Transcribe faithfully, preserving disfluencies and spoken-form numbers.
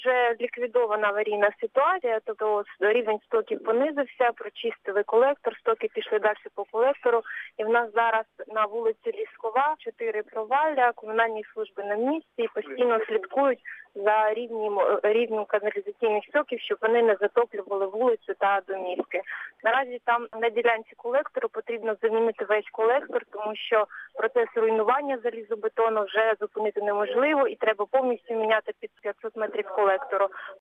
Вже ліквідована аварійна ситуація, тобто рівень стоків понизився, прочистили колектор, стоки пішли далі по колектору. І в нас зараз на вулиці Ліскова чотири провалля, комунальні служби на місці і постійно слідкують за рівнем, рівнем каналізаційних стоків, щоб вони не затоплювали вулицю та домівки. Наразі там на ділянці колектору потрібно замінити весь колектор, тому що процес руйнування залізобетону вже зупинити неможливо і треба повністю міняти під п'ятсот метрів колектору.